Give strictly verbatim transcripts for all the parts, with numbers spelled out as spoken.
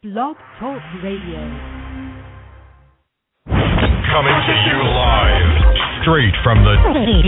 Blog Talk Radio. Coming to you live, straight from the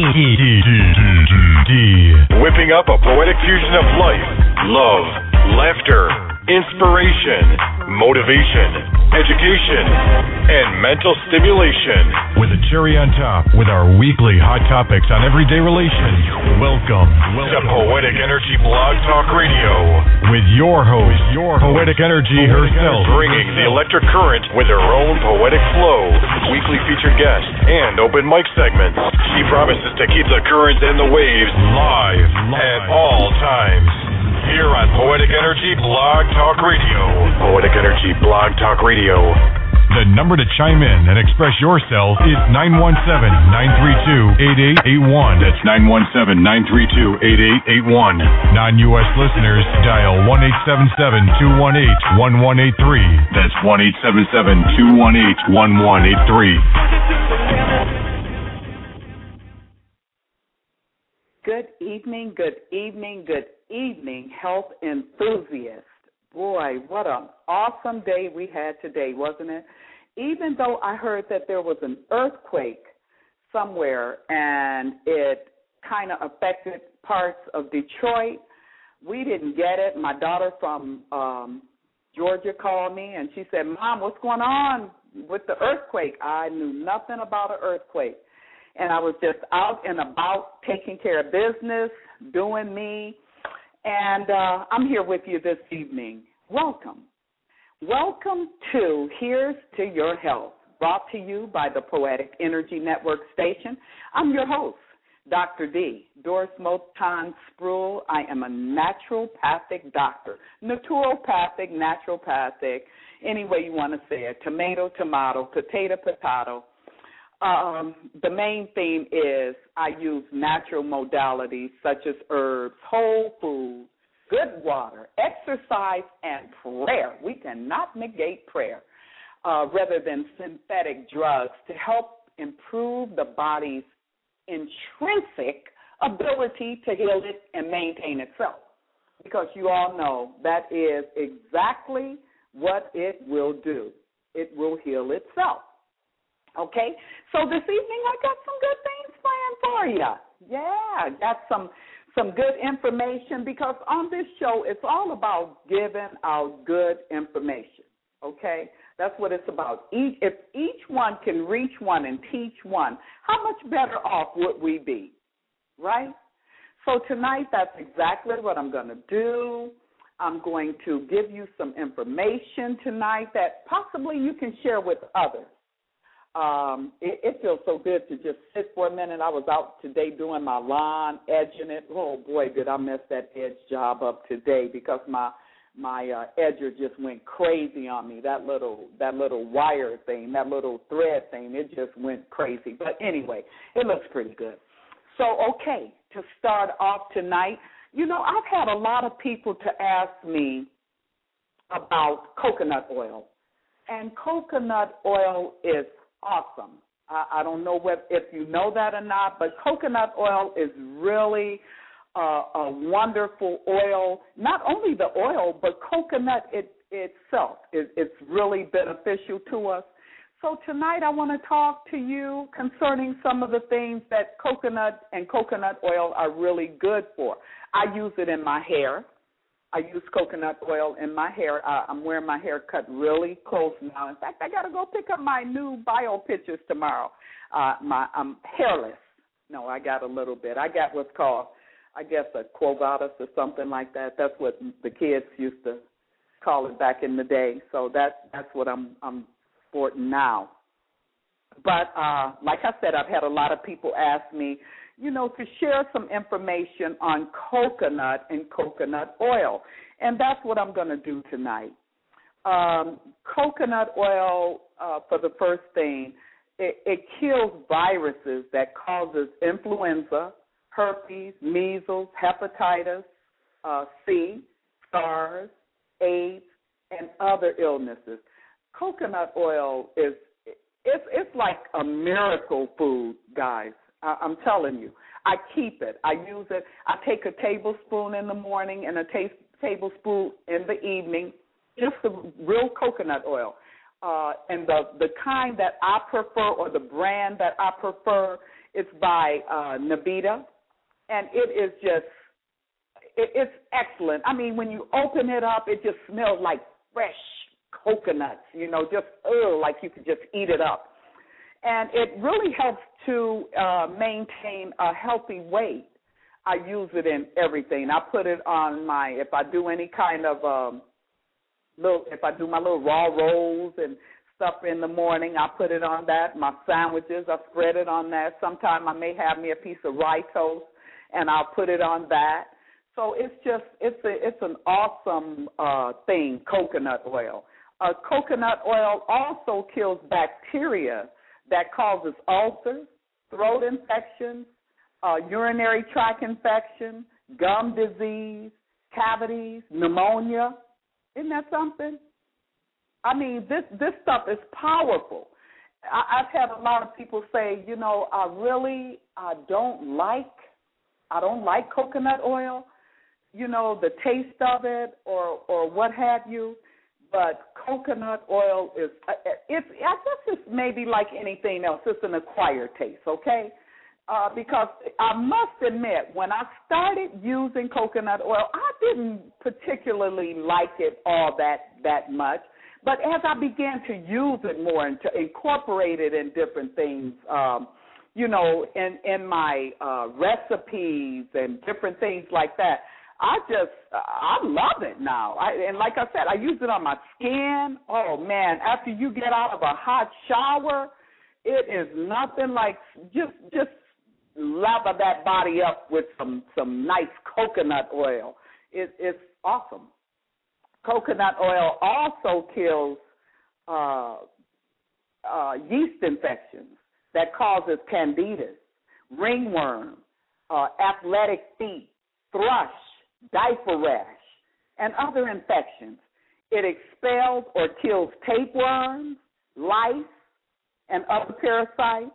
D. Whipping up a poetic fusion of life, love, laughter, inspiration, motivation, education, and mental stimulation. With a cherry on top, with our weekly hot topics on everyday relations. Welcome, Welcome to Poetic Energy Blog Talk Radio with your host, your Poetic Energy herself, bringing the electric current with her own poetic flow, weekly featured guests, and open mic segments. She promises to keep the currents and the waves live, live. at all times. Here on Poetic Energy Blog Talk Radio. Poetic Energy Blog Talk Radio. The number to chime in and express yourself is nine one seven, nine three two, eight eight eight one. That's nine one seven, nine three two, eight eight eight one. Non-U S listeners, dial one eight seven seven, two one eight, one one eight three. That's one eight seven seven, two one eight, one one eight three. Good evening, good evening, good evening, health enthusiasts. Boy, what an awesome day we had today, wasn't it? Even though I heard that there was an earthquake somewhere and it kind of affected parts of Detroit, we didn't get it. My daughter from um, Georgia called me and she said, Mom, what's going on with the earthquake? I knew nothing about an earthquake. And I was just out and about taking care of business, doing me. And uh, I'm here with you this evening. Welcome. Welcome to Here's to Your Health, brought to you by the Poetic Energy Network station. I'm your host, Doctor D, Doris Moton Sproul. I am a naturopathic doctor, naturopathic, naturopathic, any way you want to say it, tomato, tomato, potato, potato. Um, the main theme is I use natural modalities such as herbs, whole food, good water, exercise, and prayer. We cannot negate prayer uh, rather than synthetic drugs to help improve the body's intrinsic ability to heal it and maintain itself. Because you all know that is exactly what it will do. It will heal itself. Okay, so this evening I got some good things planned for you. Yeah, got some some good information because on this show it's all about giving out good information. Okay, that's what it's about. Each, if each one can reach one and teach one, how much better off would we be, right? So tonight that's exactly what I'm going to do. I'm going to give you some information tonight that possibly you can share with others. Um, it, it feels so good to just sit for a minute. I was out today doing my lawn, edging it. Oh, boy, did I mess that edge job up today because my my uh, edger just went crazy on me. That little that little wire thing, that little thread thing, it just went crazy. But anyway, it looks pretty good. So, okay, to start off tonight, you know, I've had a lot of people to ask me about coconut oil. And coconut oil is awesome. I, I don't know what, if you know that or not, but coconut oil is really uh, a wonderful oil. Not only the oil, but coconut it, itself is it's really beneficial to us. So tonight I want to talk to you concerning some of the things that coconut and coconut oil are really good for. I use it in my hair. I use coconut oil in my hair. Uh, I'm wearing my hair cut really close now. In fact, I got to go pick up my new bio pictures tomorrow. Uh, my I'm hairless. No, I got a little bit. I got what's called, I guess, a quo vadis or something like that. That's what the kids used to call it back in the day. So that that's what I'm I'm sporting now. But uh, like I said, I've had a lot of people ask me, you know, to share some information on coconut and coconut oil. And that's what I'm going to do tonight. Um, coconut oil, uh, for the first thing, it, it kills viruses that causes influenza, herpes, measles, hepatitis uh, C, SARS, AIDS, and other illnesses. Coconut oil is it's, it's like a miracle food, guys. I'm telling you, I keep it. I use it. I take a tablespoon in the morning and a ta- tablespoon in the evening, just the real coconut oil. Uh, and the, the kind that I prefer, or the brand that I prefer, is by uh, Navita. And it is just, it, it's excellent. I mean, when you open it up, it just smells like fresh coconuts, you know, just, ugh, like you could just eat it up. And it really helps to uh, maintain a healthy weight. I use it in everything. I put it on my, if I do any kind of, um, little, if I do my little raw rolls and stuff in the morning, I put it on that. My sandwiches, I spread it on that. Sometimes I may have me a piece of rye toast, and I'll put it on that. So it's just, it's a, it's an awesome uh, thing, coconut oil. Uh, coconut oil also kills bacteria that causes ulcers, throat infections, uh, urinary tract infection, gum disease, cavities, pneumonia. Isn't that something? I mean, this, this stuff is powerful. I, I've had a lot of people say, you know, I really I don't like, I don't like coconut oil, you know, the taste of it or or what have you. But coconut oil is, it's, I guess it's maybe like anything else. It's an acquired taste, okay? Uh, because I must admit, when I started using coconut oil, I didn't particularly like it all that, that much. But as I began to use it more and to incorporate it in different things, um, you know, in, in my uh, recipes and different things like that, I just, I love it now. I, and like I said, I use it on my skin. Oh, man, after you get out of a hot shower, it is nothing like just just lather that body up with some, some nice coconut oil. It, it's awesome. Coconut oil also kills uh, uh, yeast infections that causes candidias, ringworm, uh, athletic feet, thrush, diaper rash, and other infections. It expels or kills tapeworms, lice, and other parasites.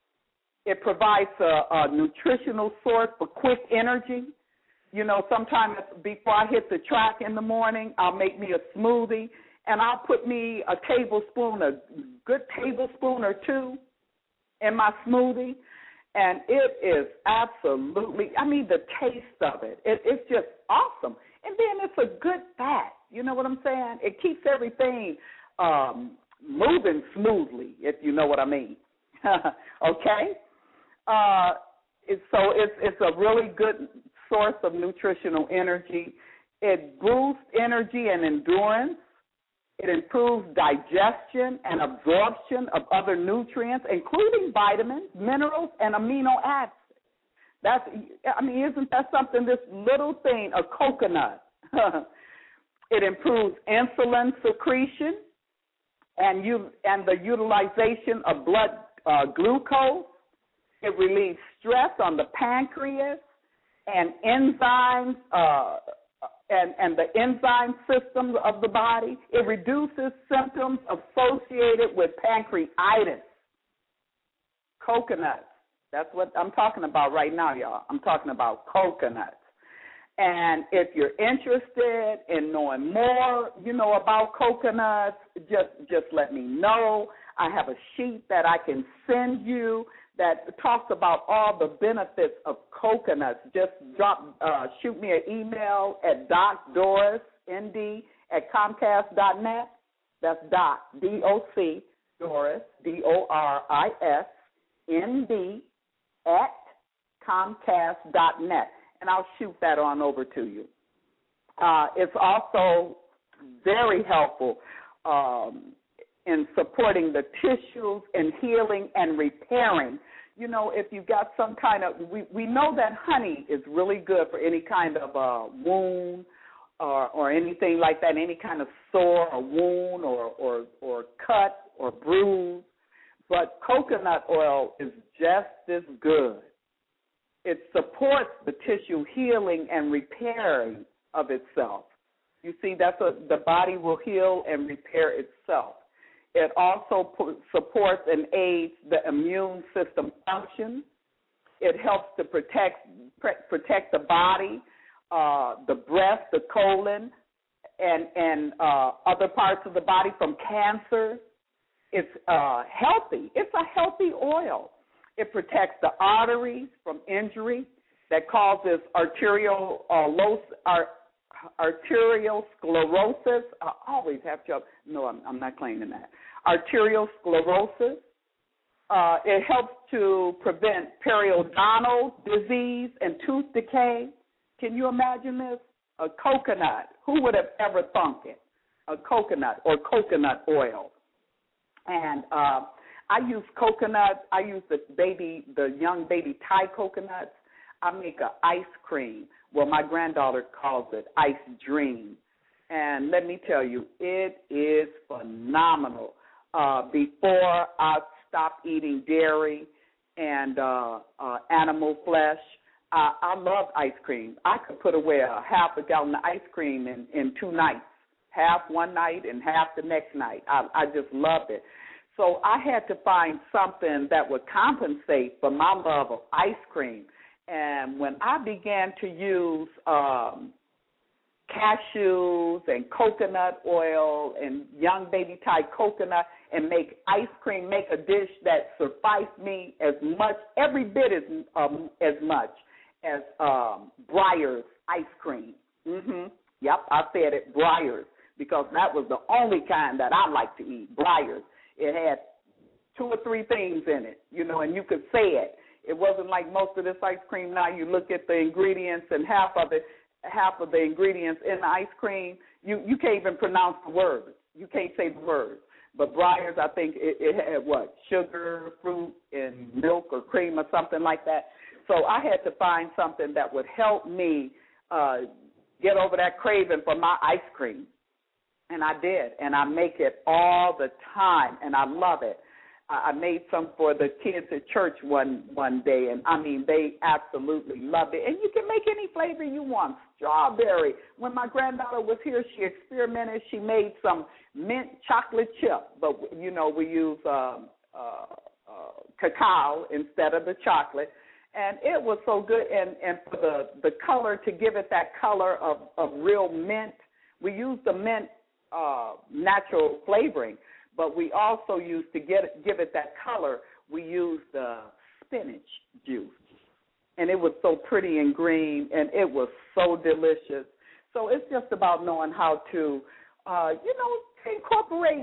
It provides a, a nutritional source for quick energy. You know, sometimes before I hit the track in the morning, I'll make me a smoothie, and I'll put me a tablespoon, a good tablespoon or two in my smoothie. And it is absolutely, I mean, the taste of it, it, it's just awesome. And then it's a good fat, you know what I'm saying? It keeps everything um, moving smoothly, if you know what I mean. Okay? Uh, it, so it's, it's a really good source of nutritional energy. It boosts energy and endurance. It improves digestion and absorption of other nutrients, including vitamins, minerals, and amino acids. That's, I mean, isn't that something, this little thing, a coconut? It improves insulin secretion and, you, and the utilization of blood uh, glucose. It relieves stress on the pancreas and enzymes, uh, And, and the enzyme system of the body. It reduces symptoms associated with pancreatitis. Coconuts. That's what I'm talking about right now, y'all. I'm talking about coconuts. And if you're interested in knowing more, you know, about coconuts, just just let me know. I have a sheet that I can send you that talks about all the benefits of coconuts. Just drop, uh, shoot me an email at docdorisnd at comcast dot net. That's dot, D O C, Doris, D O R I S, N D, at comcast dot net. And I'll shoot that on over to you. Uh, it's also very helpful um, in supporting the tissues and healing and repairing. You know, if you've got some kind of, we, we know that honey is really good for any kind of uh, wound or, or anything like that, any kind of sore or wound or, or, or cut or bruise. But coconut oil is just as good. It supports the tissue healing and repairing of itself. You see, that's what the body will heal and repair itself. It also supports and aids the immune system function. It helps to protect protect the body, uh, the breast, the colon, and and uh, other parts of the body from cancer. It's uh, healthy. It's a healthy oil. It protects the arteries from injury that causes arterial uh, ar- arteriosclerosis. I always have trouble. No, I'm, I'm not claiming that. Arteriosclerosis. Uh, it helps to prevent periodontal disease and tooth decay. Can you imagine this? A coconut. Who would have ever thunk it? A coconut or coconut oil. And uh, I use coconut. I use the baby, the young baby Thai coconuts. I make an ice cream. Well, my granddaughter calls it Ice Dream. And let me tell you, it is phenomenal. Uh, before I stopped eating dairy and uh, uh, animal flesh, I, I love ice cream. I could put away a half a gallon of ice cream in, in two nights, half one night and half the next night. I, I just loved it. So I had to find something that would compensate for my love of ice cream. And when I began to use um, cashews and coconut oil and young baby Thai coconut and make ice cream, make a dish that sufficed me as much, every bit as um, as much as um, Breyers ice cream. Mm-hmm. Yep, I said it, Breyers, because that was the only kind that I like to eat, Breyers. It had two or three things in it, you know, and you could say it. It wasn't like most of this ice cream now. You look at the ingredients and half of it, half of the ingredients in the ice cream, you, you can't even pronounce the words. You can't say the words. But Breyers, I think it, it had what, sugar, fruit, and milk or cream or something like that. So I had to find something that would help me uh, get over that craving for my ice cream. And I did, and I make it all the time, and I love it. I made some for the kids at church one, one day, and, I mean, they absolutely loved it. And you can make any flavor you want, strawberry. When my granddaughter was here, she experimented. She made some mint chocolate chip, but, you know, we use uh, uh, uh, cacao instead of the chocolate. And it was so good, and, and for the, the color, to give it that color of, of real mint, we used the mint uh, natural flavoring. But we also used, to get it, give it that color, we used uh, spinach juice. And it was so pretty and green, and it was so delicious. So it's just about knowing how to, uh, you know, incorporate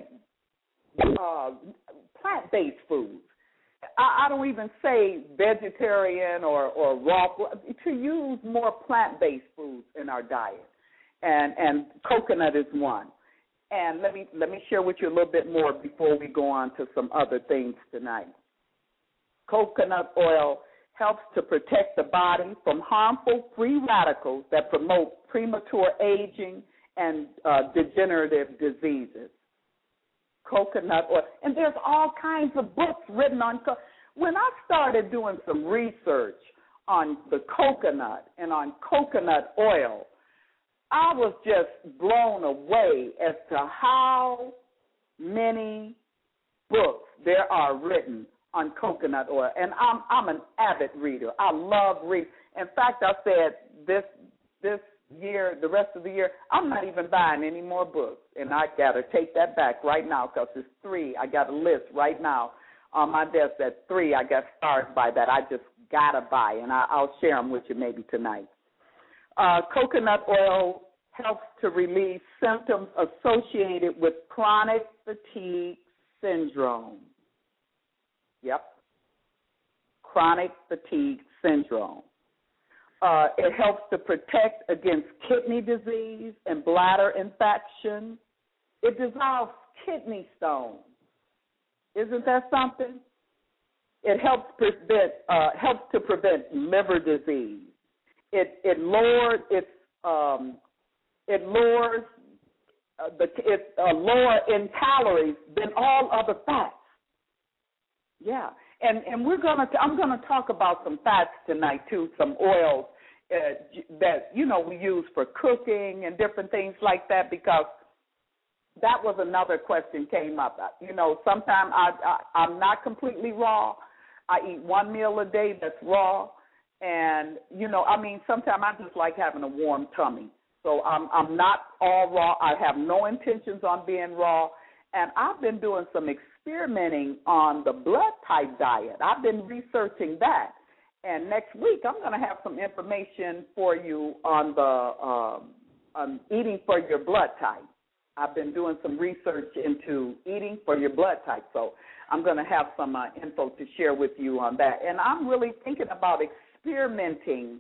uh, plant-based foods. I, I don't even say vegetarian or, or raw, to use more plant-based foods in our diet. And, and coconut is one. And let me let me share with you a little bit more before we go on to some other things tonight. Coconut oil helps to protect the body from harmful free radicals that promote premature aging and uh, degenerative diseases. Coconut oil. And there's all kinds of books written on co- when I started doing some research on the coconut and on coconut oil, I was just blown away as to how many books there are written on coconut oil. And I'm I'm an avid reader. I love reading. In fact, I said this this year, the rest of the year, I'm not even buying any more books. And I got to take that back right now because it's three. I got a list right now on my desk that three I got started by that I just got to buy. And I, I'll share them with you maybe tonight. Uh, coconut oil helps to relieve symptoms associated with chronic fatigue syndrome. Yep, chronic fatigue syndrome. Uh, it helps to protect against kidney disease and bladder infection. It dissolves kidney stones. Isn't that something? It helps prevent uh, helps to prevent liver disease. It it lowers its um, it lowers uh, the it's uh, lower in calories than all other fats. Yeah, and and we're gonna t- I'm gonna talk about some fats tonight too, some oils uh, that you know we use for cooking and different things like that, because that was another question came up. You know, sometimes I, I I'm not completely raw. I eat one meal a day that's raw. And, you know, I mean, sometimes I just like having a warm tummy. So I'm I'm not all raw. I have no intentions on being raw. And I've been doing some experimenting on the blood type diet. I've been researching that. And next week I'm going to have some information for you on the um, on eating for your blood type. I've been doing some research into eating for your blood type. So I'm going to have some uh, info to share with you on that. And I'm really thinking about experimenting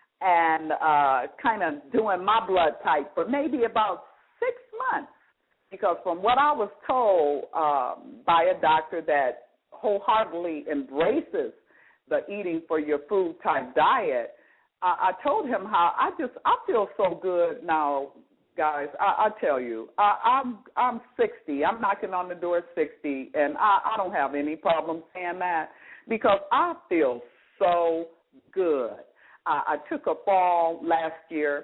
and uh, kind of doing my blood type for maybe about six months. Because from what I was told um, by a doctor that wholeheartedly embraces the eating for your food type diet, I, I told him how I just I feel so good now, guys. I, I tell you, I, I'm I'm sixty. I'm knocking on the door at sixty, and I, I don't have any problem saying that because I feel so good. I, I took a fall last year,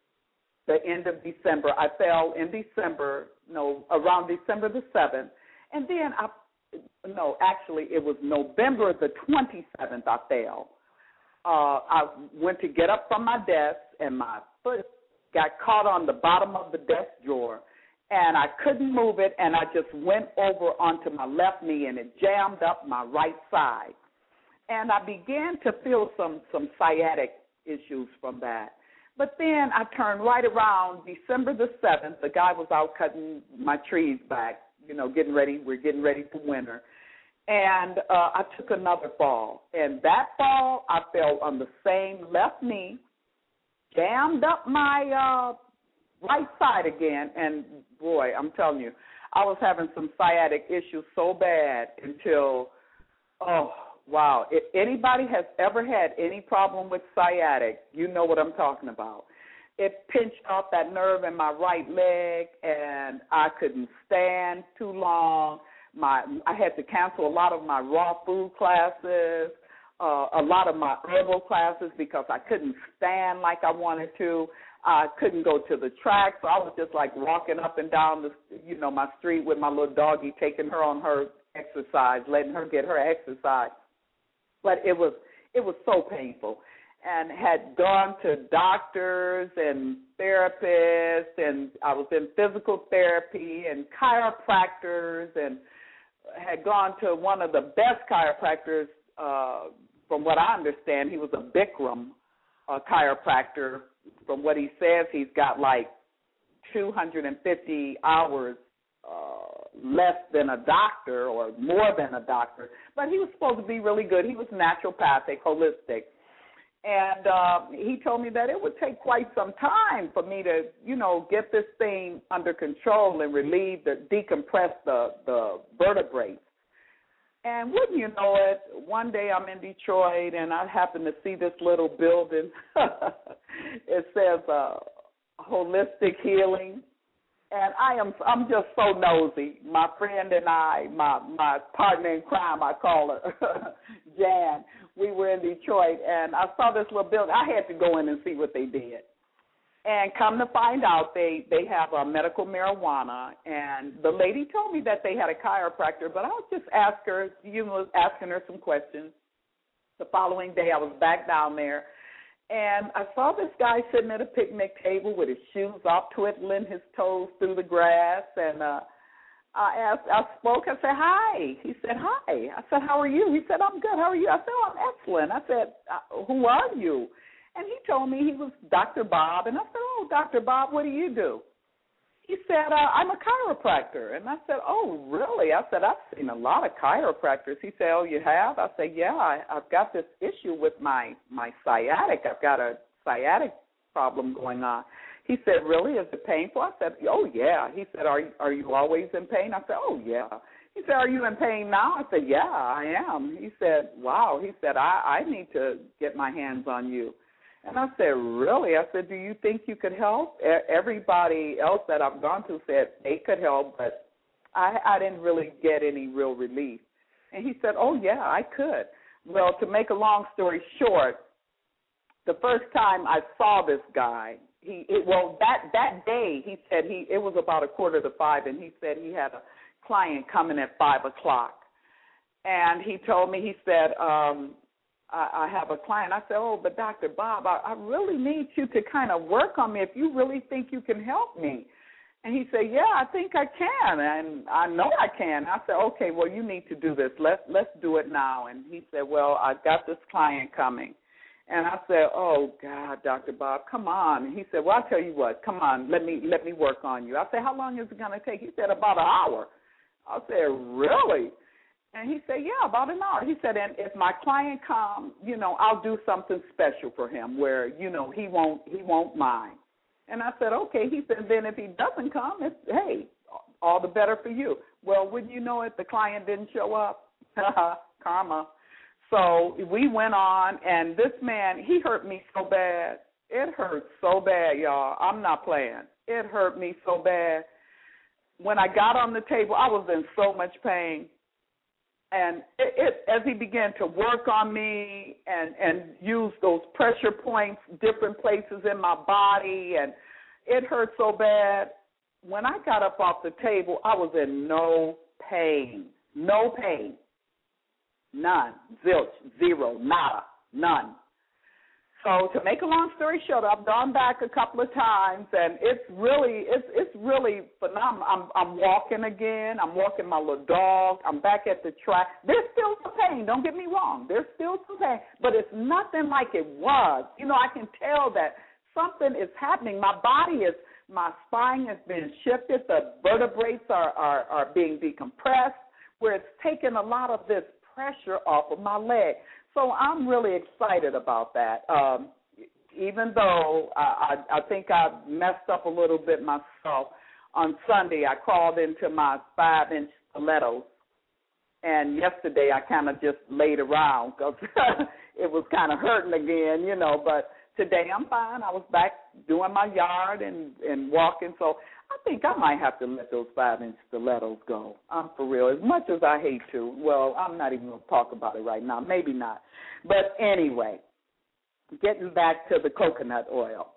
the end of December. I fell in December, no, around December the seventh. And then I, no, actually it was November the twenty-seventh I fell. Uh, I went to get up from my desk and my foot got caught on the bottom of the desk drawer and I couldn't move it and I just went over onto my left knee and it jammed up my right side. And I began to feel some, some sciatic issues from that. But then I turned right around December the seventh. The guy was out cutting my trees back, you know, getting ready. We're getting ready for winter. And uh, I took another fall. And that fall, I fell on the same left knee, jammed up my uh, right side again. And, boy, I'm telling you, I was having some sciatic issues so bad until, oh, wow. If anybody has ever had any problem with sciatic, you know what I'm talking about. It pinched off that nerve in my right leg, and I couldn't stand too long. My I had to cancel a lot of my raw food classes, uh, a lot of my herbal classes because I couldn't stand like I wanted to. I couldn't go to the track, so I was just like walking up and down the, you know, my street with my little doggie, taking her on her exercise, letting her get her exercise. But it was it was so painful, and had gone to doctors and therapists, and I was in physical therapy and chiropractors, and had gone to one of the best chiropractors. Uh, from what I understand, he was a Bikram uh, chiropractor. From what he says, he's got like two hundred fifty hours Uh, less than a doctor or more than a doctor, but he was supposed to be really good. He was naturopathic, holistic, and uh, he told me that it would take quite some time for me to, you know, get this thing under control and relieve, the decompress the, the vertebrae. And wouldn't you know it, one day I'm in Detroit and I happen to see this little building. It says uh, holistic healing. And I am, I'm just so nosy. My friend and I, my my partner in crime, I call her, Jan, we were in Detroit, and I saw this little building. I had to go in and see what they did. And come to find out, they, they have a medical marijuana, and the lady told me that they had a chiropractor, but I was just ask her, you know, asking her some questions. The following day, I was back down there. And I saw this guy sitting at a picnic table with his shoes off, twiddling his toes through the grass. And uh, I asked, I spoke. I said, "Hi." He said, "Hi." I said, "How are you?" He said, "I'm good. How are you?" I said, "Oh, I'm excellent." I said, "Who are you?" And he told me he was Doctor Bob. And I said, "Oh, Doctor Bob, what do you do?" He said, uh, "I'm a chiropractor." And I said, "Oh, really?" I said, "I've seen a lot of chiropractors." He said, "Oh, you have?" I said, "Yeah, I, I've got this issue with my, my sciatic. I've got a sciatic problem going on." He said, "Really? Is it painful?" I said, "Oh, yeah." He said, are, are you always in pain?" I said, "Oh, yeah." He said, "Are you in pain now?" I said, "Yeah, I am." He said, "Wow." He said, I, I need to get my hands on you." And I said, "Really?" I said, "Do you think you could help?" Everybody else that I've gone to said they could help, but I, I didn't really get any real relief. And he said, "Oh, yeah, I could." Well, to make a long story short, the first time I saw this guy, he it, well, that, that day he said he it was about a quarter to five, and he said he had a client coming at five o'clock. And he told me, he said, um, I, I have a client. I said, oh, but Doctor Bob, I, I really need you to kind of work on me if you really think you can help me. And he said, yeah, I think I can, and I know I can. I said, okay, well, you need to do this. Let's let's do it now. And he said, well, I've got this client coming. And I said, oh, God, Doctor Bob, come on. And he said, well, I'll tell you what, come on, let me let me work on you. I said, how long is it going to take? He said, about an hour. I said, really? And he said, yeah, about an hour. He said, and if my client comes, you know, I'll do something special for him where, you know, he won't he won't mind. And I said, okay. He said, then if he doesn't come, it's, hey, all the better for you. Well, wouldn't you know it, the client didn't show up? Karma. So we went on, and this man, he hurt me so bad. It hurt so bad, y'all. I'm not playing. It hurt me so bad. When I got on the table, I was in so much pain. And it, it, as he began to work on me and, and use those pressure points, different places in my body, and it hurt so bad. When I got up off the table, I was in no pain, no pain, none, zilch, zero, nada, none. So to make a long story short, I've gone back a couple of times, and it's really, it's it's really phenomenal. I'm I'm walking again. I'm walking my little dog. I'm back at the track. There's still some pain. Don't get me wrong. There's still some pain, but it's nothing like it was. You know, I can tell that something is happening. My body is, my spine has been shifted. The vertebrae are are, are being decompressed, where it's taken a lot of this pressure off of my leg. So I'm really excited about that. Um, even though I, I, I think I messed up a little bit myself, on Sunday I crawled into my five-inch stilettos, and yesterday I kind of just laid around because it was kind of hurting again, you know, but today I'm fine. I was back doing my yard and, and walking, so I think I might have to let those five-inch stilettos go. I'm for real. As much as I hate to, well, I'm not even going to talk about it right now. Maybe not. But anyway, getting back to the coconut oil.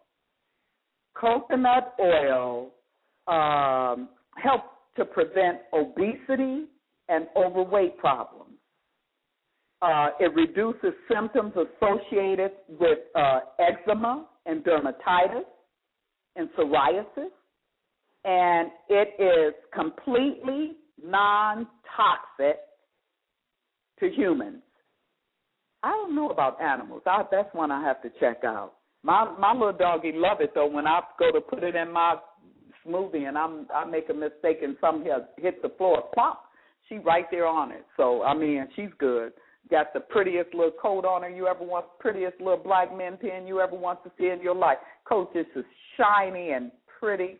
Coconut oil um, helps to prevent obesity and overweight problems. Uh, it reduces symptoms associated with uh, eczema and dermatitis and psoriasis. And it is completely non-toxic to humans. I don't know about animals. I, that's one I have to check out. My my little doggy love it, though, when I go to put it in my smoothie and I'm, I make a mistake and something hits the floor, plop, she right there on it. So, I mean, she's good. Got the prettiest little coat on her you ever want, prettiest little black men pen you ever want to see in your life. Coat just is shiny and pretty.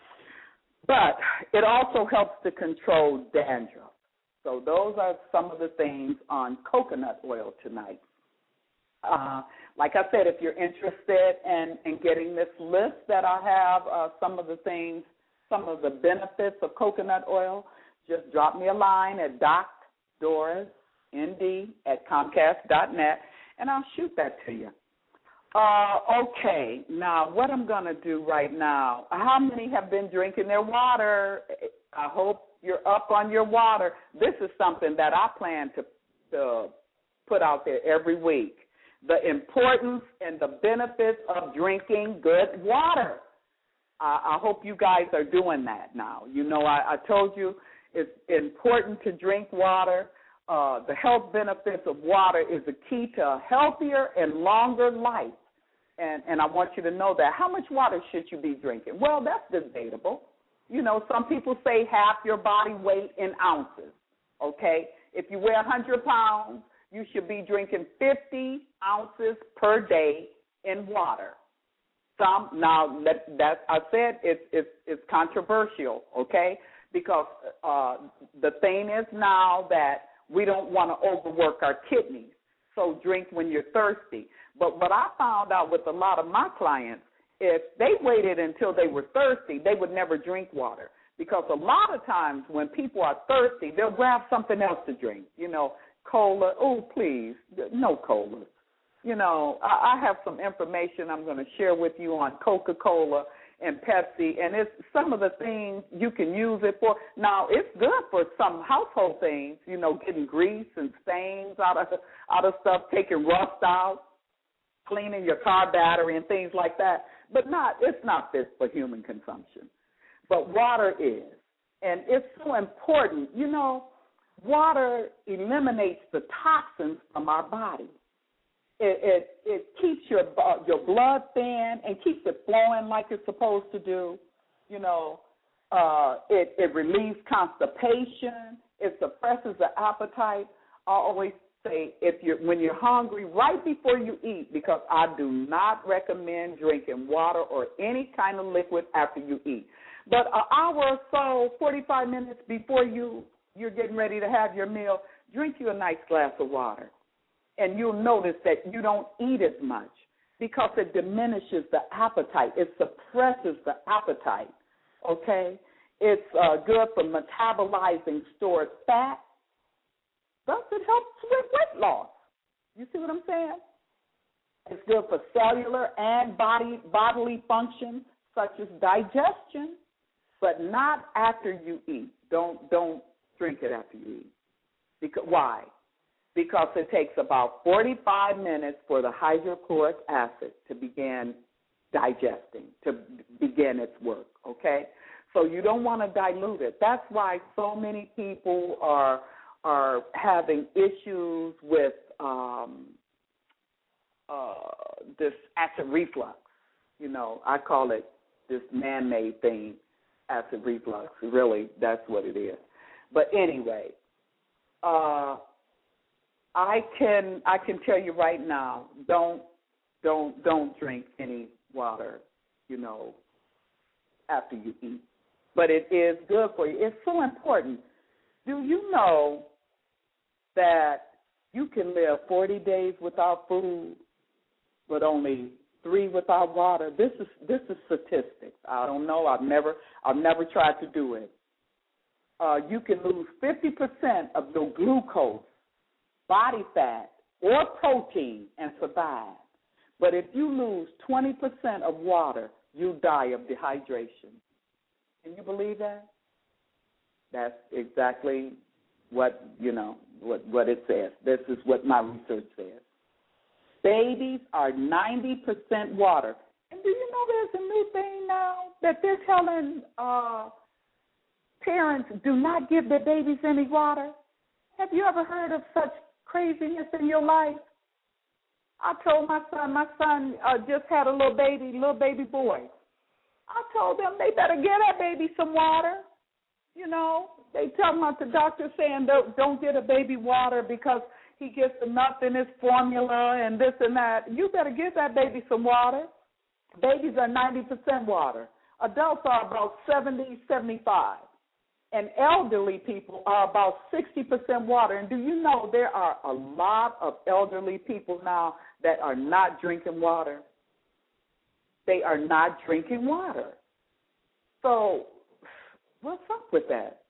But it also helps to control dandruff. So those are some of the things on coconut oil tonight. Uh, like I said, if you're interested in, in getting this list that I have, uh, some of the things, some of the benefits of coconut oil, just drop me a line at docdorisnd at comcast dot net, and I'll shoot that to you. Uh, okay, now what I'm going to do right now, how many have been drinking their water? I hope you're up on your water. This is something that I plan to, to put out there every week, the importance and the benefits of drinking good water. I, I hope you guys are doing that now. You know, I, I told you it's important to drink water. Uh, the health benefits of water is the key to a healthier and longer life. And, and I want you to know that. How much water should you be drinking? Well, that's debatable. You know, some people say half your body weight in ounces, okay? If you weigh one hundred pounds, you should be drinking fifty ounces per day in water. Some, now, that, that I said it's, it's, it's controversial, okay? Because uh, the thing is now that we don't want to overwork our kidneys, so drink when you're thirsty. But what I found out with a lot of my clients, if they waited until they were thirsty, they would never drink water. Because a lot of times when people are thirsty, they'll grab something else to drink. You know, cola. Oh, please, no cola. You know, I, I have some information I'm going to share with you on Coca-Cola and Pepsi, and it's some of the things you can use it for. Now, it's good for some household things, you know, getting grease and stains out of out of stuff, taking rust out, cleaning your car battery and things like that. But not, it's not fit for human consumption. But water is, and it's so important. You know, water eliminates the toxins from our body. It, it it keeps your your blood thin and keeps it flowing like it's supposed to do. You know, uh, it it relieves constipation. It suppresses the appetite. I always say if you're when you're hungry, right before you eat, because I do not recommend drinking water or any kind of liquid after you eat. But an hour or so, forty-five minutes before you you're getting ready to have your meal, drink you a nice glass of water. And you'll notice that you don't eat as much because it diminishes the appetite. It suppresses the appetite, okay? It's uh, good for metabolizing stored fat. Thus, it helps with weight loss. You see what I'm saying? It's good for cellular and body bodily functions such as digestion, but not after you eat. Don't don't drink it after you eat. Because why? Because it takes about forty-five minutes for the hydrochloric acid to begin digesting, to begin its work, okay? So you don't want to dilute it. That's why so many people are are having issues with um, uh, this acid reflux. You know, I call it this man-made thing, acid reflux. Really, that's what it is. But anyway, uh, I can I can tell you right now, don't don't don't drink any water, you know, after you eat. But it is good for you. It's so important. Do you know that you can live forty days without food, but only three without water? This is this is statistics. I don't know. I've never I've never tried to do it. Uh, you can lose fifty percent of your glucose, body fat, or protein and survive. But if you lose twenty percent of water, you die of dehydration. Can you believe that? That's exactly what, you know, what, what it says. This is what my research says. Babies are ninety percent water. And do you know there's a new thing now that they're telling uh, parents do not give their babies any water? Have you ever heard of such craziness in your life? I told my son, my son uh, just had a little baby, little baby boy. I told them they better get that baby some water. You know, they tell them the doctor saying don't, don't get a baby water because he gets enough in his formula and this and that. You better give that baby some water. Babies are ninety percent water. Adults are about seventy, seventy-five. And elderly people are about sixty percent water. And do you know there are a lot of elderly people now that are not drinking water? They are not drinking water. So what's up with that?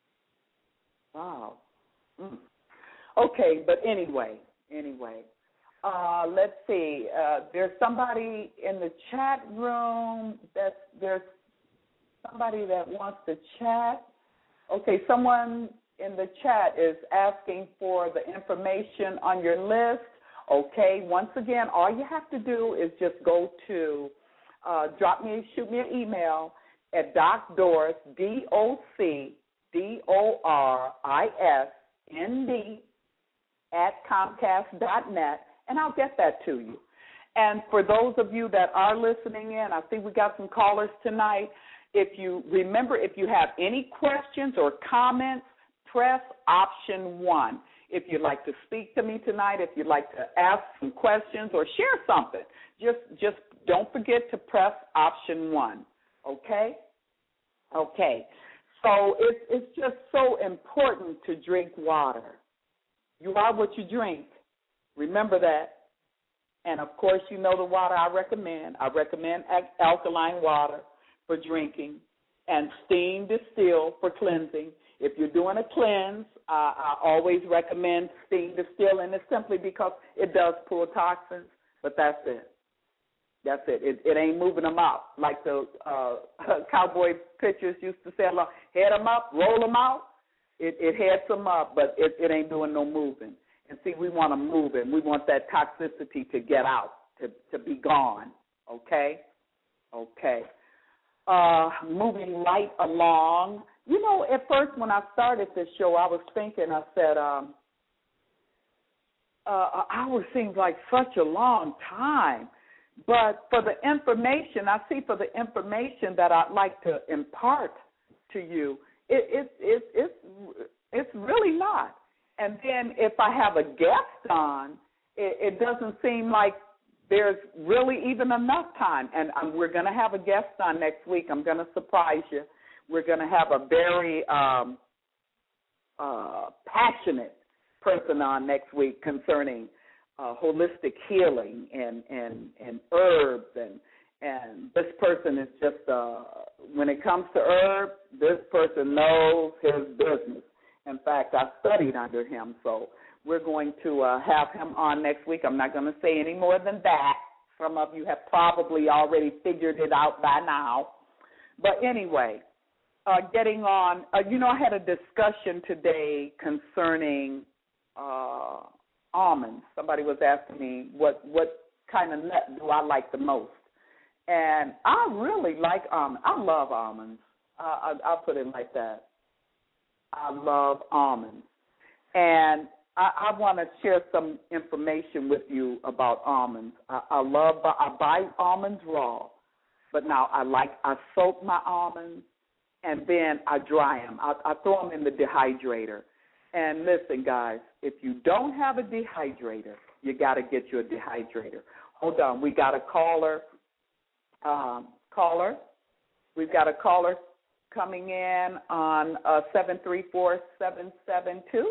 Wow. Mm. Okay, but anyway, anyway, uh, let's see. Uh, there's somebody in the chat room. That's, there's somebody that wants to chat. Okay, someone in the chat is asking for the information on your list. Okay, once again, all you have to do is just go to, uh, drop me, shoot me an email at Doc Doris, D O C D O R I S N D, at Comcast dot net, and I'll get that to you. And for those of you that are listening in, I think we got some callers tonight. If you remember, if you have any questions or comments, press option one. If you'd like to speak to me tonight, if you'd like to ask some questions or share something, just just don't forget to press option one, okay? Okay. So it's, it's just so important to drink water. You are what you drink. Remember that. And, of course, you know the water I recommend. I recommend alkaline water for drinking and steam distilled for cleansing. If you're doing a cleanse, uh, I always recommend steam distilled, and it's simply because it does pull toxins, but that's it. That's it. It, it ain't moving them out like the uh, cowboy pitchers used to say. Head them up, roll them out. It, it heads them up, but it, it ain't doing no moving. And see, we want to move it. We want that toxicity to get out, to, to be gone. Okay? Okay. Uh, moving right along. You know, at first when I started this show, I was thinking, I said, um, uh, an hour seems like such a long time. But for the information, I see for the information that I'd like to impart to you, it, it, it, it's, it's really not. And then if I have a guest on, it, it doesn't seem like there's really even enough time. And um, we're going to have a guest on next week. I'm going to surprise you. We're going to have a very um, uh, passionate person on next week concerning uh, holistic healing and, and, and herbs. And, and this person is just, uh, when it comes to herbs, this person knows his business. In fact, I studied under him, so we're going to uh, have him on next week. I'm not going to say any more than that. Some of you have probably already figured it out by now. But anyway, uh, getting on, uh, you know, I had a discussion today concerning uh, almonds. Somebody was asking me what, what kind of nut do I like the most. And I really like almonds. I love almonds. Uh, I, I'll put it like that. I love almonds. And I, I want to share some information with you about almonds. I, I love, I buy almonds raw, but now I like, I soak my almonds, and then I dry them. I, I throw them in the dehydrator. And listen, guys, if you don't have a dehydrator, you got to get you a dehydrator. Hold on, we got a caller. Um, caller, we've got a caller coming in on uh, seven three four, seven seven two.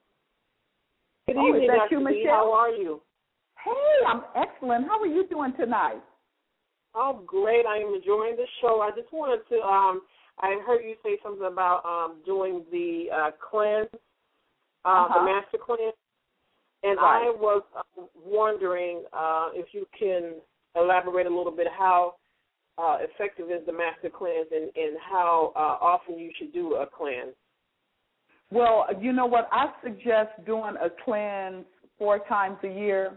Good oh, evening, is that Doctor you, B. Michelle? How are you? Hey, I'm excellent. How are you doing tonight? Oh, great. I am enjoying the show. I just wanted to, um, I heard you say something about um, doing the uh, cleanse, uh, uh-huh. the master cleanse, and right. I was uh, wondering uh, if you can elaborate a little bit how uh, effective is the master cleanse and, and how uh, often you should do a cleanse. Well, you know what? I suggest doing a cleanse four times a year.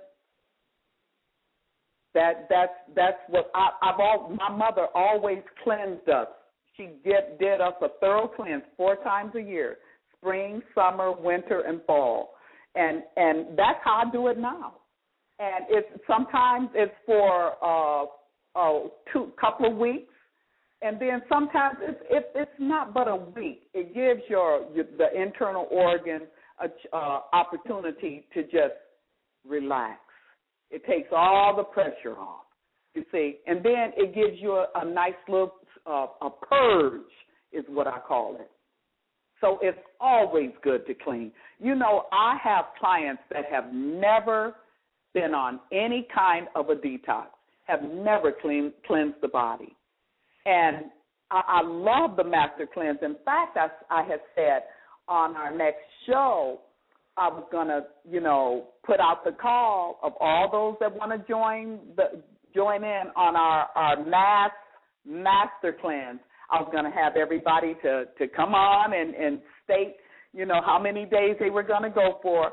That that's that's what I, I've all. My mother always cleansed us. She did did us a thorough cleanse four times a year: spring, summer, winter, and fall. And and that's how I do it now. And it's sometimes it's for uh, a two couple of weeks. And then sometimes it's, if it's not but a week, it gives your, your the internal organs an uh, opportunity to just relax. It takes all the pressure off, you see. And then it gives you a, a nice little uh, a purge is what I call it. So it's always good to clean. You know, I have clients that have never been on any kind of a detox, have never clean, cleansed the body. And I, I love the master cleanse. In fact, I, I had said on our next show, I was going to, you know, put out the call of all those that want to join the join in on our, our mass master cleanse. I was going to have everybody to, to come on and, and state, you know, how many days they were going to go for.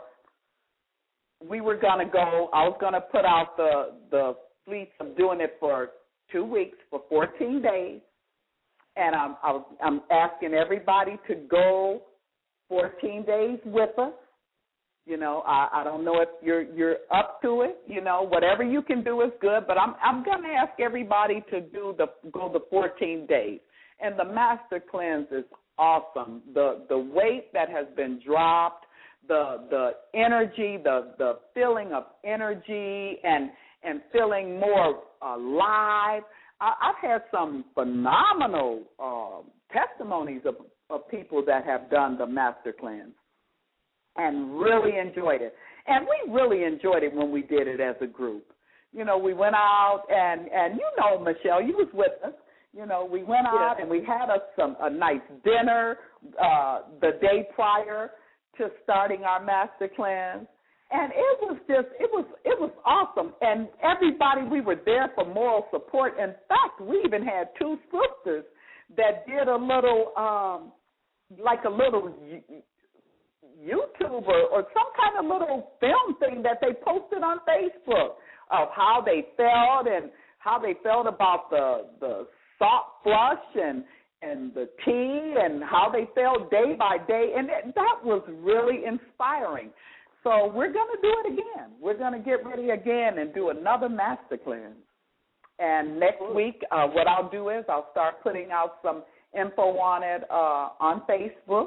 We were going to go, I was going to put out the, the fleets of doing it for two weeks, for fourteen days, and I'm, I was, I'm asking everybody to go fourteen days with us. You know, I, I don't know if you're you're up to it. You know, whatever you can do is good, but I'm I'm going to ask everybody to do the go the fourteen days. And the master cleanse is awesome. The the weight that has been dropped, the the energy, the the feeling of energy, and and feeling more alive. I, I've had some phenomenal uh, testimonies of, of people that have done the master cleanse and really enjoyed it. And we really enjoyed it when we did it as a group. You know, we went out and, and you know, Michelle, you was with us. You know, we went out and we had us some a nice dinner uh, the day prior to starting our master cleanse. And it was just, it was, it was awesome. And everybody, we were there for moral support. In fact, we even had two sisters that did a little, um, like a little YouTuber or some kind of little film thing that they posted on Facebook of how they felt and how they felt about the the salt flush and and the tea and how they felt day by day. And it, that was really inspiring. So we're going to do it again. We're going to get ready again and do another master cleanse. And next week, uh, what I'll do is I'll start putting out some info on it uh, on Facebook.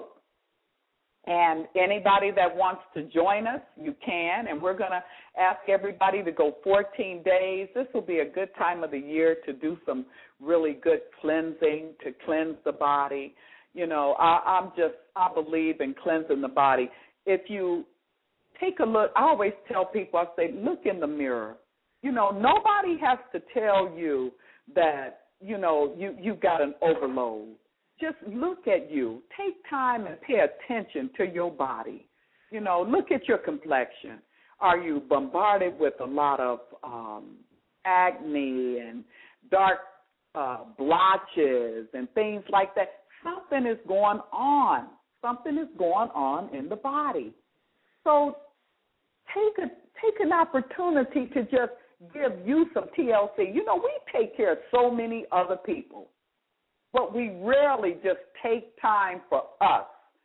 And anybody that wants to join us, you can. And we're going to ask everybody to go fourteen days. This will be a good time of the year to do some really good cleansing, to cleanse the body. You know, I, I'm just, I believe in cleansing the body. If you take a look, I always tell people, I say, look in the mirror. You know, nobody has to tell you that, you know, you, you've got an overload. Just look at you. Take time and pay attention to your body. You know, look at your complexion. Are you bombarded with a lot of um, acne and dark uh, blotches and things like that? Something is going on. Something is going on in the body. So take a take an opportunity to just give you some T L C. You know, we take care of so many other people, but we rarely just take time for us.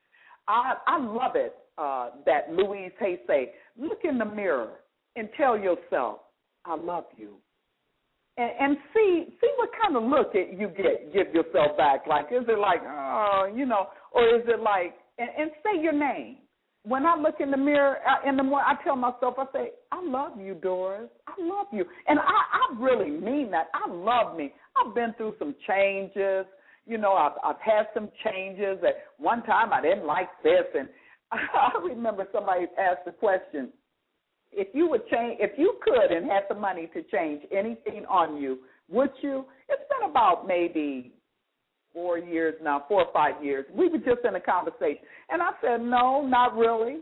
I, I love it uh, that Louise Hay say, look in the mirror and tell yourself, I love you. And, and see see what kind of look it you get, give yourself back. Like, is it like, oh, you know, or is it like, and, and say your name. When I look in the mirror in the morning, I tell myself, I say, I love you, Doris. I love you. And I, I really mean that. I love me. I've been through some changes. You know, I've, I've had some changes. At one time, I didn't like this. And I remember somebody asked the question, if you would change, if you could and had the money to change anything on you, would you? It's been about maybe four years now, four or five years. We were just in a conversation. And I said, no, not really.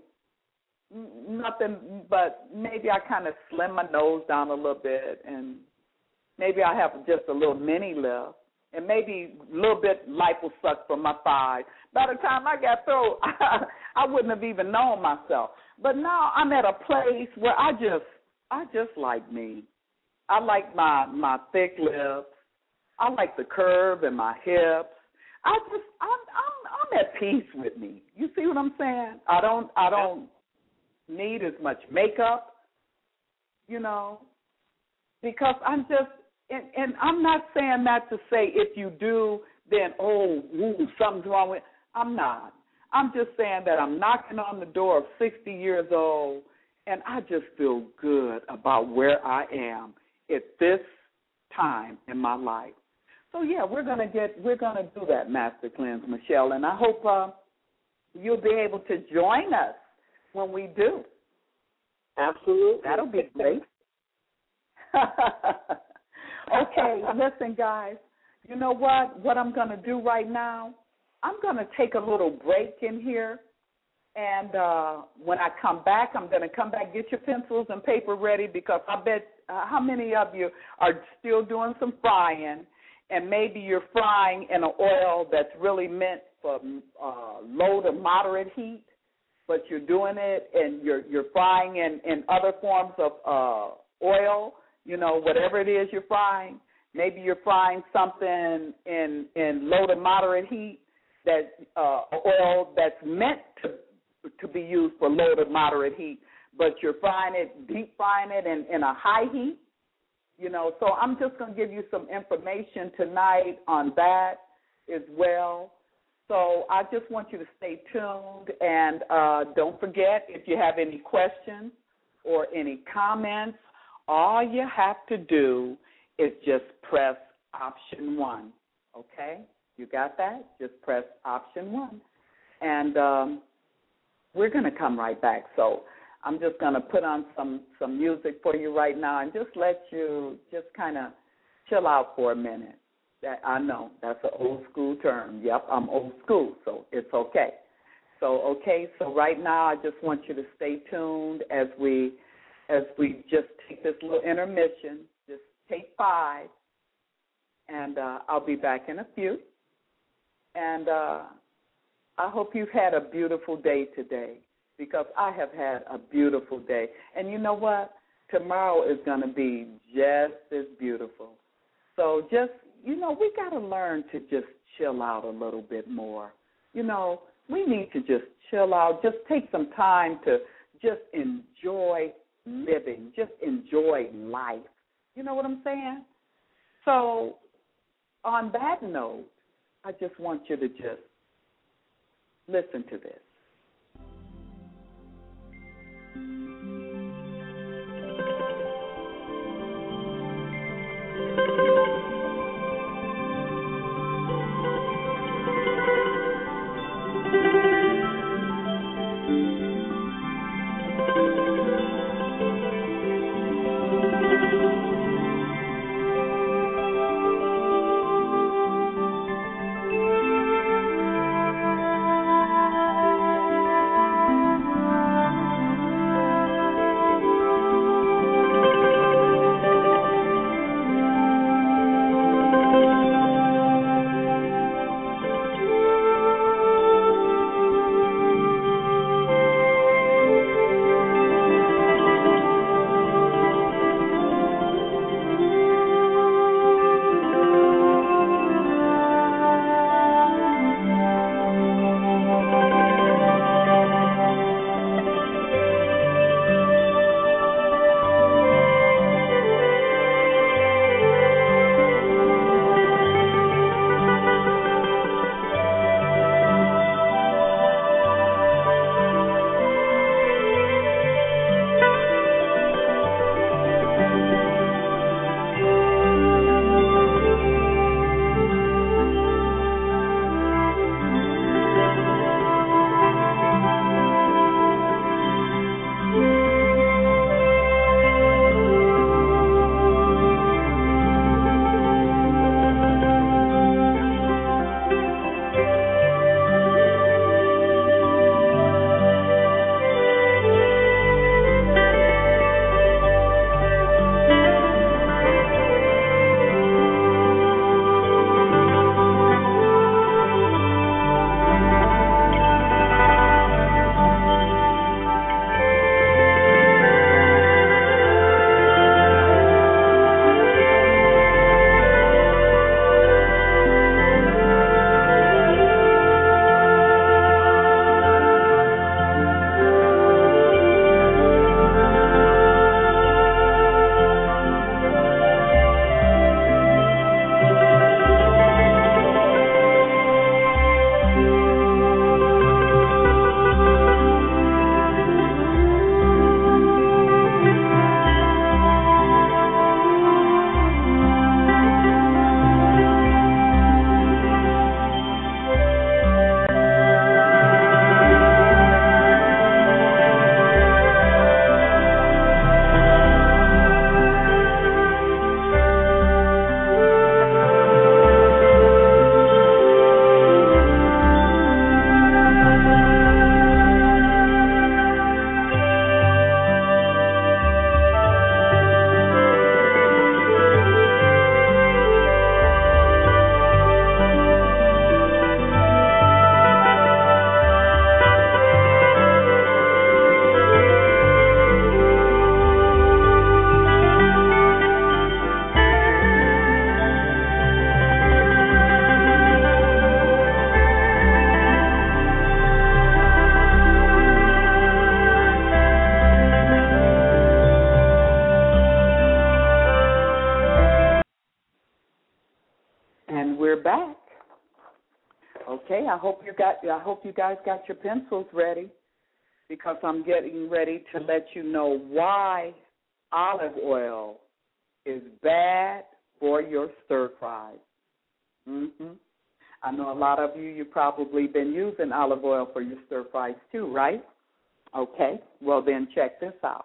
Nothing, but maybe I kind of slim my nose down a little bit, and maybe I have just a little mini lift, and maybe a little bit liposuck from my thighs. By the time I got through, I, I wouldn't have even known myself. But now I'm at a place where I just, I just like me. I like my, my thick lips. I like the curve in my hips. I just, I'm, I'm, I'm at peace with me. You see what I'm saying? I don't, I don't need as much makeup, you know, because I'm just, and, and I'm not saying that to say if you do, then, oh, ooh, something's wrong with, I'm not. I'm just saying that I'm knocking on the door of sixty years old, and I just feel good about where I am at this time in my life. So yeah, we're gonna get, we're gonna do that master cleanse, Michelle, and I hope uh, you'll be able to join us when we do. Absolutely, that'll be great. Okay, listen, guys. You know what? What I'm gonna do right now, I'm gonna take a little break in here, and uh, when I come back, I'm gonna come back, get your pencils and paper ready, because I bet uh, how many of you are still doing some frying. And maybe you're frying in an oil that's really meant for uh, low to moderate heat, but you're doing it and you're you're frying in, in other forms of uh, oil, you know, whatever it is you're frying. Maybe you're frying something in, in low to moderate heat, that uh, oil that's meant to to be used for low to moderate heat, but you're frying it, deep frying it in, in a high heat. You know, so I'm just going to give you some information tonight on that as well. So I just want you to stay tuned, and uh, don't forget, if you have any questions or any comments, all you have to do is just press option one, okay? You got that? Just press option one. And um, we're going to come right back. So I'm just going to put on some, some music for you right now and just let you just kind of chill out for a minute. That I know that's an old school term. Yep, I'm old school, so it's okay. So, okay, so right now I just want you to stay tuned as we as we just take this little intermission, just take five, and uh, I'll be back in a few. And uh, I hope you've had a beautiful day today, because I have had a beautiful day. And you know what? Tomorrow is going to be just as beautiful. So just, you know, we got to learn to just chill out a little bit more. You know, we need to just chill out, just take some time to just enjoy living, just enjoy life. You know what I'm saying? So on that note, I just want you to just listen to this. Okay, I hope you got. I hope you guys got your pencils ready, because I'm getting ready to let you know why olive oil is bad for your stir fries. Mm-hmm. I know a lot of you, you've probably been using olive oil for your stir fries too, right? Okay, well then check this out.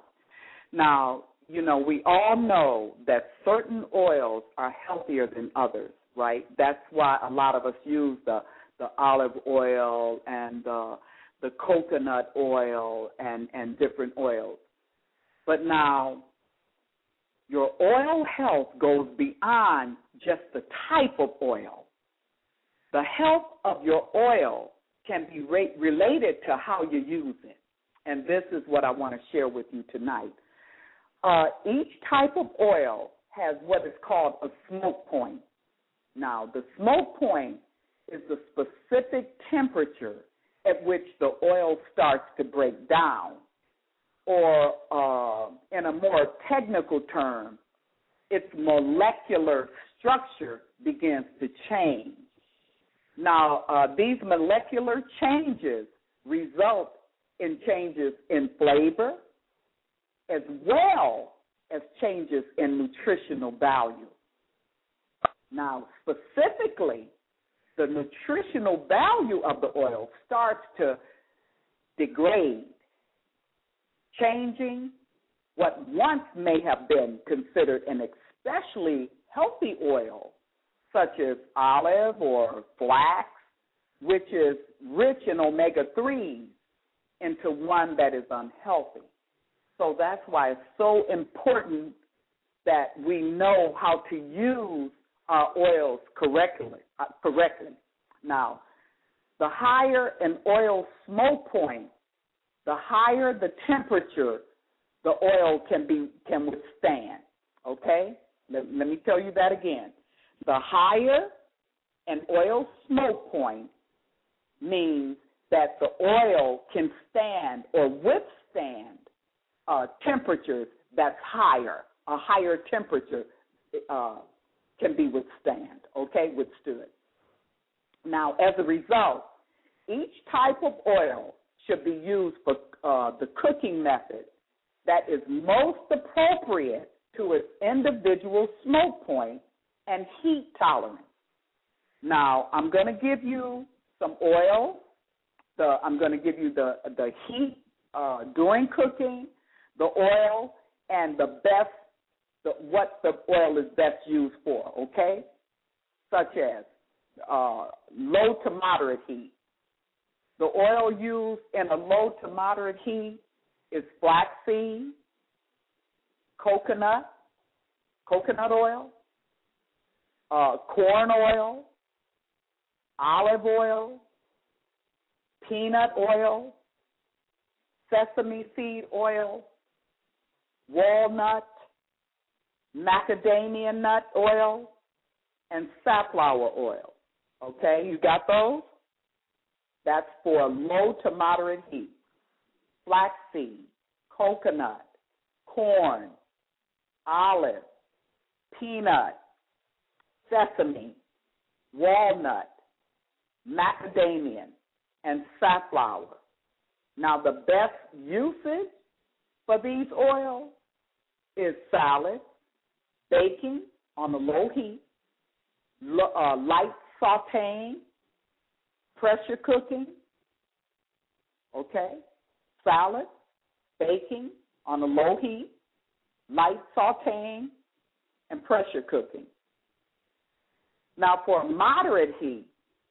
Now, you know, we all know that certain oils are healthier than others, right? That's why a lot of us use the, the olive oil and uh, the coconut oil and, and different oils. But now, your oil health goes beyond just the type of oil. The health of your oil can be re- related to how you use it. And this is what I want to share with you tonight. Uh, each type of oil has what is called a smoke point. Now, the smoke point is the specific temperature at which the oil starts to break down, or uh, in a more technical term, its molecular structure begins to change. Now, uh, these molecular changes result in changes in flavor as well as changes in nutritional value. Now, specifically, the nutritional value of the oil starts to degrade, changing what once may have been considered an especially healthy oil, such as olive or flax, which is rich in omega threes, into one that is unhealthy. So that's why it's so important that we know how to use our oils correctly. Uh, correctly. Now, the higher an oil smoke point, the higher the temperature the oil can be can withstand. Okay? Let, let me tell you that again. The higher an oil smoke point means that the oil can stand or withstand uh, temperatures that's higher, a higher temperature uh, can be withstand, okay, withstood. Now, as a result, each type of oil should be used for uh, the cooking method that is most appropriate to its individual smoke point and heat tolerance. Now, I'm going to give you some oil. The, I'm going to give you the, the heat uh, during cooking, the oil, and the best, the, what the oil is best used for, okay? Such as uh, low to moderate heat. The oil used in a low to moderate heat is flaxseed, coconut, coconut oil, uh, corn oil, olive oil, peanut oil, sesame seed oil, walnut, macadamia nut oil, and safflower oil. Okay, you got those? That's for low to moderate heat. Flaxseed, coconut, corn, olive, peanut, sesame, walnut, macadamia, and safflower. Now, the best usage for these oils is salad, baking on a low heat, lo- uh, light sautéing, pressure cooking, okay? Salad, baking on a low heat, light sautéing, and pressure cooking. Now, for moderate heat,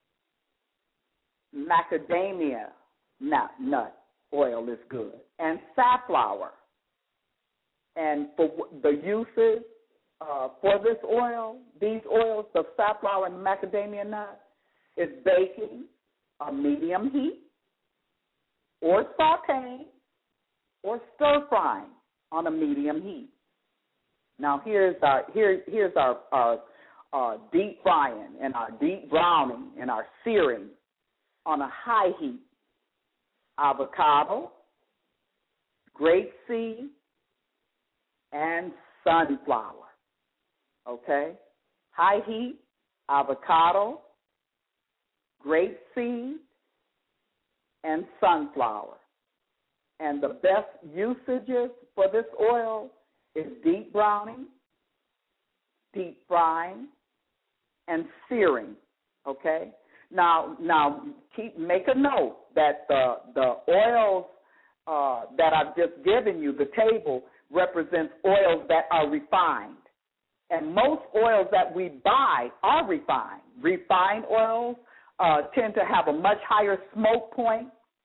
macadamia nut, nut oil is good, and safflower. And for the uses uh, for this oil, these oils, the safflower and macadamia nut, is baking on medium heat, or sautéing, or stir frying on a medium heat. Now here's our here here's our, our uh, deep frying and our deep browning and our searing on a high heat. Avocado, grapeseed, and sunflower. Okay? High heat, avocado, grapeseed, and sunflower. And the best usages for this oil is deep browning, deep frying, and searing. Okay? Now, now keep make a note that the the oils uh, that I've just given you, the table represents oils that are refined, and most oils that we buy are refined. Refined oils uh, tend to have a much higher smoke point,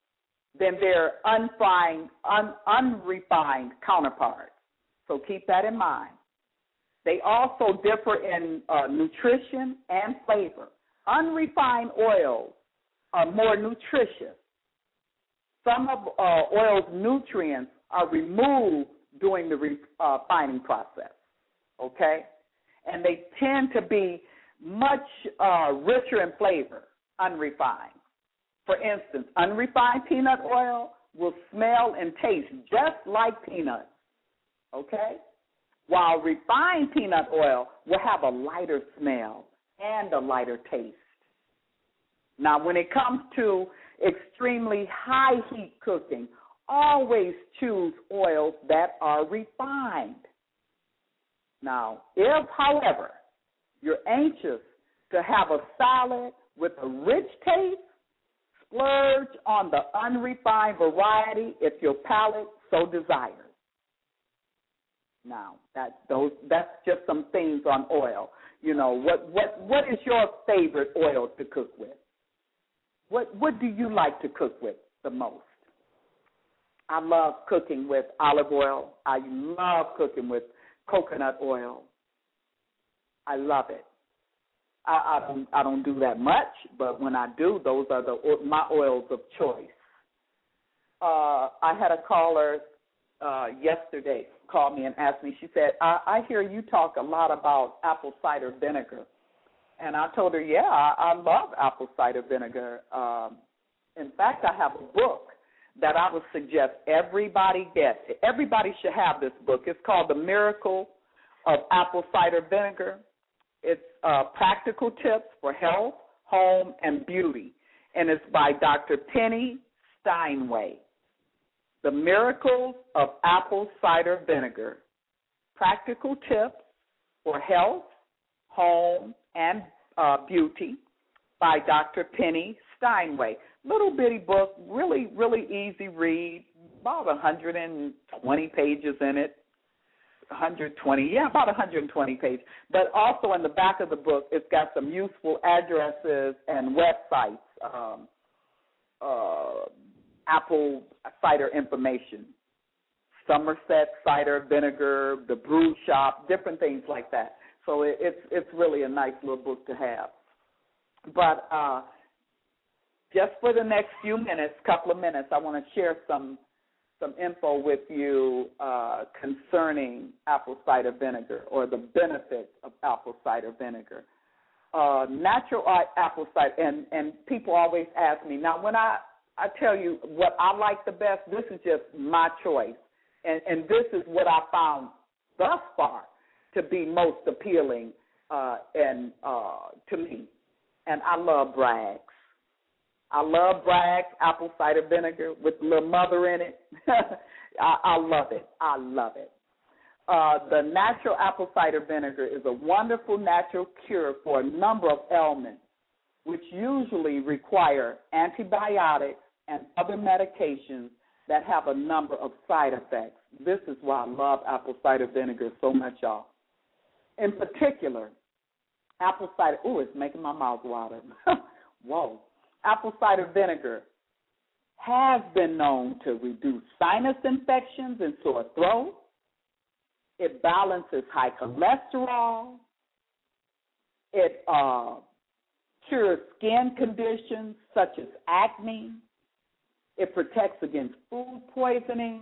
than their unrefined, un, unrefined counterparts. So keep that in mind. They also differ in uh, nutrition and flavor. Unrefined oils are more nutritious. Some of uh, oil's nutrients are removed during the refining process, okay? And they tend to be much uh, richer in flavor, unrefined. For instance, unrefined peanut oil will smell and taste just like peanuts, okay? While refined peanut oil will have a lighter smell and a lighter taste. Now, when it comes to extremely high heat cooking, always choose oils that are refined. Now, if, however, you're anxious to have a salad with a rich taste, splurge on the unrefined variety if your palate so desires. Now, that those that's just some things on oil. You know, what what what is your favorite oil to cook with? What what do you like to cook with the most? I love cooking with olive oil. I love cooking with coconut oil. I love it. I, I don't I don't do that much, but when I do, those are the my oils of choice. Uh, I had a caller uh, yesterday call me and asked me. She said, I, "I hear you talk a lot about apple cider vinegar," and I told her, "Yeah, I, I love apple cider vinegar. Um, in fact, I have a book that I would suggest everybody get. Everybody should have this book. It's called The Miracle of Apple Cider Vinegar. It's uh, practical tips for health, home, and beauty, and it's by Doctor Penny Steinway. The Miracles of Apple Cider Vinegar, practical tips for health, home, and uh, beauty by Doctor Penny Steinway. Little bitty book, really, really easy read, about one hundred twenty pages in it. one hundred twenty, yeah, about one hundred twenty pages. But also in the back of the book, it's got some useful addresses and websites, um, uh, apple cider information, Somerset cider vinegar, the brew shop, different things like that. So it, it's it's really a nice little book to have. But uh, just for the next few minutes, couple of minutes, I want to share some some info with you uh, concerning apple cider vinegar or the benefits of apple cider vinegar. Uh, natural apple cider, and, and people always ask me, now when I, I tell you what I like the best, this is just my choice, and, and this is what I found thus far to be most appealing uh, and uh, to me, and I love Bragg's. I love Bragg's apple cider vinegar with a little mother in it. I, I love it. I love it. Uh, the natural apple cider vinegar is a wonderful natural cure for a number of ailments, which usually require antibiotics and other medications that have a number of side effects. This is why I love apple cider vinegar so much, y'all. In particular, apple cider, ooh, it's making my mouth water. Whoa. Apple cider vinegar has been known to reduce sinus infections and sore throat. It balances high cholesterol. It uh, cures skin conditions such as acne. It protects against food poisoning.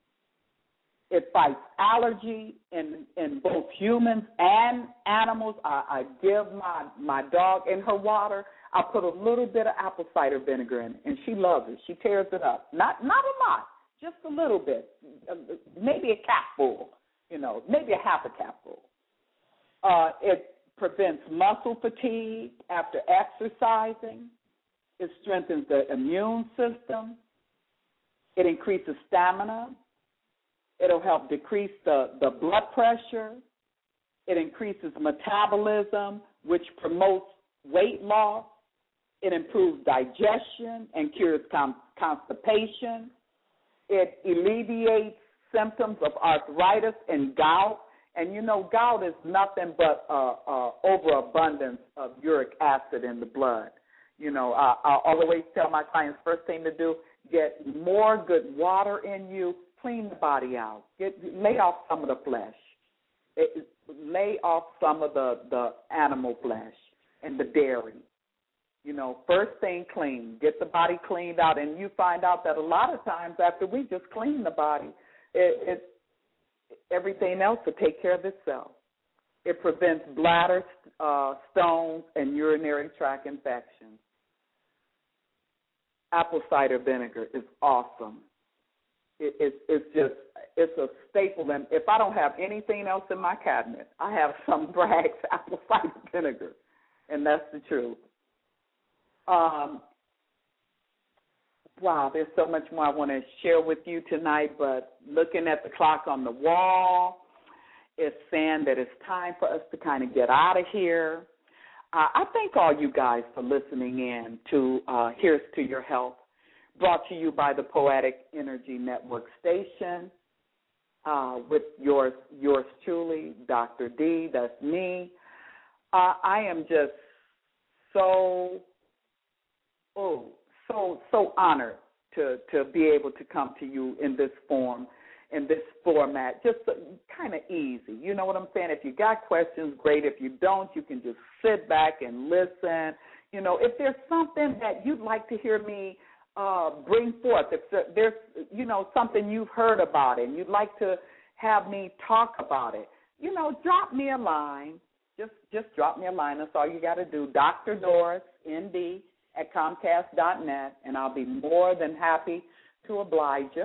It fights allergy in, in both humans and animals. I, I give my, my dog in her water, I put a little bit of apple cider vinegar in it, and she loves it. She tears it up. Not not a lot, just a little bit, maybe a capful, you know, maybe a half a capful. Uh, it prevents muscle fatigue after exercising. It strengthens the immune system. It increases stamina. It'll help decrease the, the blood pressure. It increases metabolism, which promotes weight loss. It improves digestion and cures con- constipation. It alleviates symptoms of arthritis and gout. And, you know, gout is nothing but uh, uh, overabundance of uric acid in the blood. You know, I, I always tell my clients, first thing to do, get more good water in you, clean the body out. Get lay off some of the flesh. It, lay off some of the, the animal flesh and the dairy. You know, first thing, clean. Get the body cleaned out. And you find out that a lot of times after we just clean the body, it, it everything else will take care of itself. It prevents bladder uh, stones and urinary tract infections. Apple cider vinegar is awesome. It, it, it's just, it's a staple. And if I don't have anything else in my cabinet, I have some Bragg's apple cider vinegar, and that's the truth. Um, wow, there's so much more I want to share with you tonight, but looking at the clock on the wall, it's saying that it's time for us to kind of get out of here. Uh, I thank all you guys for listening in to uh, Here's to Your Health, brought to you by the Poetic Energy Network Station uh, with yours, yours truly, Doctor D. That's me. Uh, I am just so, oh, so, so honored to, to be able to come to you in this form, in this format, just kind of easy. You know what I'm saying? If you got questions, great. If you don't, you can just sit back and listen. You know, if there's something that you'd like to hear me uh, bring forth, if there's, you know, something you've heard about it and you'd like to have me talk about it, you know, drop me a line. Just just drop me a line. That's all you got to do. Doctor Doris, N D, at Comcast dot net, and I'll be more than happy to oblige you.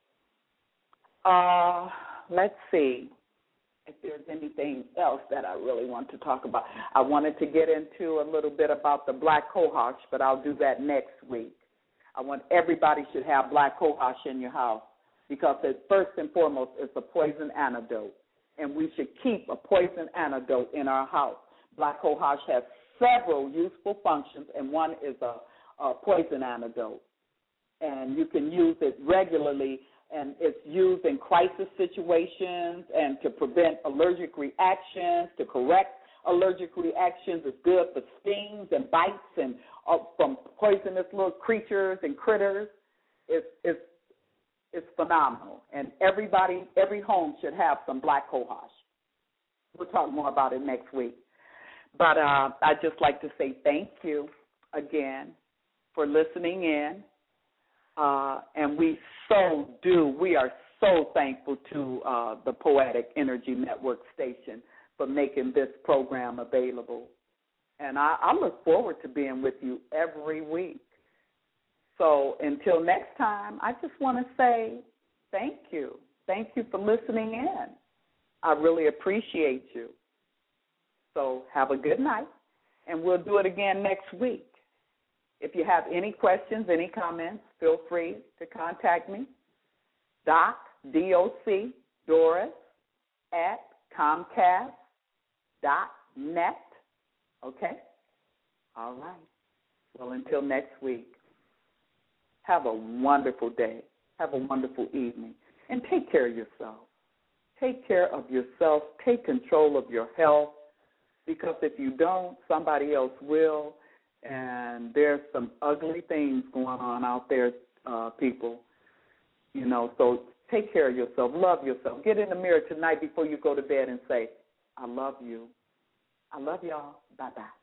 Uh, let's see if there's anything else that I really want to talk about. I wanted to get into a little bit about the black cohosh, but I'll do that next week. I want everybody should have black cohosh in your house because it, first and foremost, it's a poison antidote, and we should keep a poison antidote in our house. Black cohosh has several useful functions, and one is a, a poison antidote, and you can use it regularly. And it's used in crisis situations and to prevent allergic reactions, to correct allergic reactions. It's good for stings and bites and uh, from poisonous little creatures and critters. It's, it's, it's phenomenal. And everybody, every home should have some black cohosh. We'll talk more about it next week. But uh, I'd just like to say thank you again for listening in. Uh, and we so do, we are so thankful to uh, the Poetic Energy Network Station for making this program available. And I, I look forward to being with you every week. So until next time, I just want to say thank you. Thank you for listening in. I really appreciate you. So have a good night, and we'll do it again next week. If you have any questions, any comments, feel free to contact me, Doc, D O C, Doris, at Comcast dot net. Okay? All right. Well, until next week, have a wonderful day. Have a wonderful evening. And take care of yourself. Take care of yourself. Take control of your health, because if you don't, somebody else will. And there's some ugly things going on out there, uh, people. You know, so take care of yourself. Love yourself. Get in the mirror tonight before you go to bed and say, I love you. I love y'all. Bye-bye.